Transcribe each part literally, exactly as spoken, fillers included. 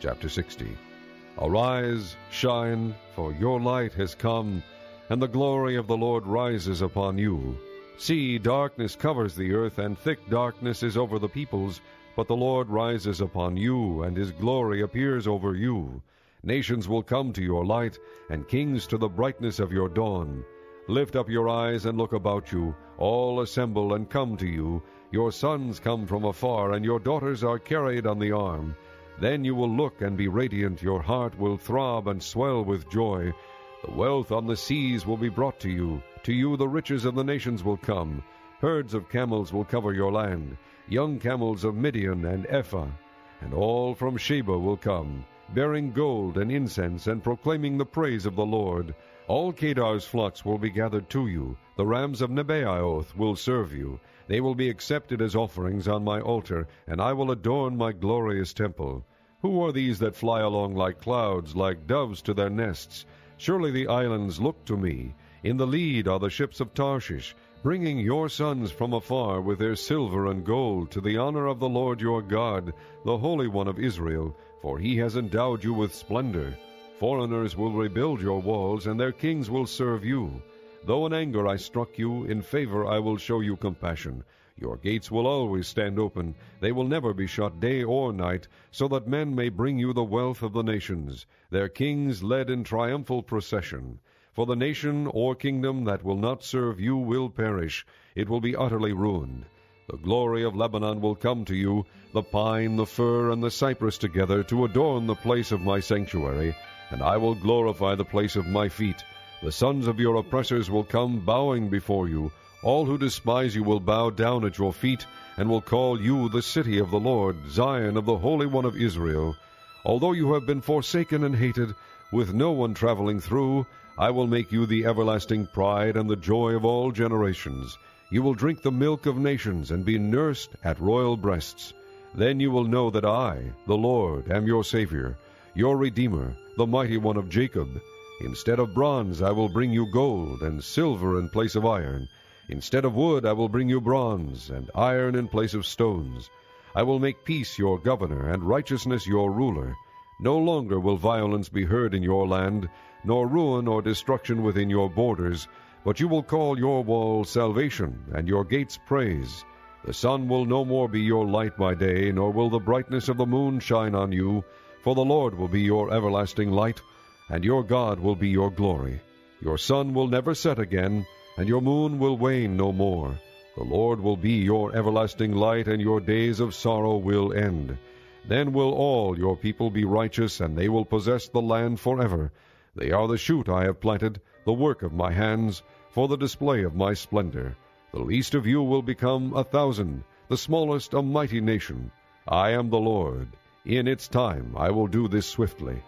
Chapter sixty. Arise, shine, for your light has come, and the glory of the Lord rises upon you. See, darkness covers the earth, and thick darkness is over the peoples, but the Lord rises upon you, and his glory appears over you. Nations will come to your light, and kings to the brightness of your dawn. Lift up your eyes and look about you. All assemble and come to you. Your sons come from afar, and your daughters are carried on the arm. Then you will look and be radiant. Your heart will throb and swell with joy. The wealth on the seas will be brought to you. To you the riches of the nations will come. Herds of camels will cover your land, young camels of Midian and Ephah. And all from Sheba will come, bearing gold and incense, and proclaiming the praise of the Lord. All Kedar's flocks will be gathered to you. The rams of Nebaioth will serve you. They will be accepted as offerings on my altar, and I will adorn my glorious temple. Who are these that fly along like clouds, like doves to their nests? Surely the islands look to me. In the lead are the ships of Tarshish, bringing your sons from afar with their silver and gold, to the honor of the Lord your God, the Holy One of Israel, for he has endowed you with splendor. Foreigners will rebuild your walls, and their kings will serve you. Though in anger I struck you, in favor I will show you compassion. Your gates will always stand open. They will never be shut day or night, so that men may bring you the wealth of the nations, their kings led in triumphal procession. For the nation or kingdom that will not serve you will perish. It will be utterly ruined. The glory of Lebanon will come to you, the pine, the fir, and the cypress together, to adorn the place of my sanctuary, and I will glorify the place of my feet. The sons of your oppressors will come bowing before you. All who despise you will bow down at your feet, and will call you the city of the Lord, Zion of the Holy One of Israel. Although you have been forsaken and hated, with no one traveling through, I will make you the everlasting pride and the joy of all generations. You will drink the milk of nations, and be nursed at royal breasts. Then you will know that I, the Lord, am your Savior, your Redeemer, the Mighty One of Jacob. Instead of bronze I will bring you gold, and silver in place of iron. Instead of wood I will bring you bronze, and iron in place of stones. I will make peace your governor, and righteousness your ruler. No longer will violence be heard in your land, nor ruin or destruction within your borders, but you will call your walls salvation, and your gates praise. The sun will no more be your light by day, nor will the brightness of the moon shine on you, for the Lord will be your everlasting light, and your God will be your glory. Your sun will never set again, and your moon will wane no more. The Lord will be your everlasting light, and your days of sorrow will end. Then will all your people be righteous, and they will possess the land forever. They are the shoot I have planted, the work of my hands, for the display of my splendor. The least of you will become a thousand, the smallest a mighty nation. I am the Lord. In its time I will do this swiftly.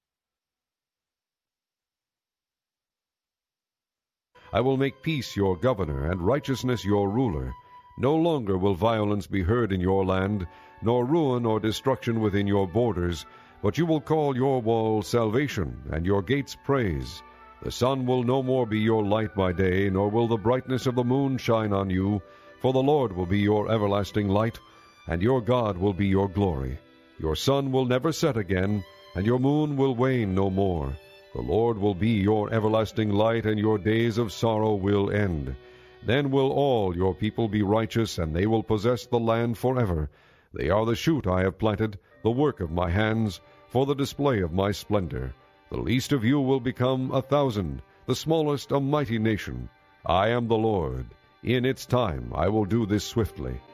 I will make peace your governor, and righteousness your ruler. No longer will violence be heard in your land, nor ruin or destruction within your borders, but you will call your walls salvation, and your gates praise. The sun will no more be your light by day, nor will the brightness of the moon shine on you, for the Lord will be your everlasting light, and your God will be your glory. Your sun will never set again, and your moon will wane no more. The Lord will be your everlasting light, and your days of sorrow will end. Then will all your people be righteous, and they will possess the land forever. They are the shoot I have planted, the work of my hands, for the display of my splendor. The least of you will become a thousand, the smallest a mighty nation. I am the Lord. In its time I will do this swiftly.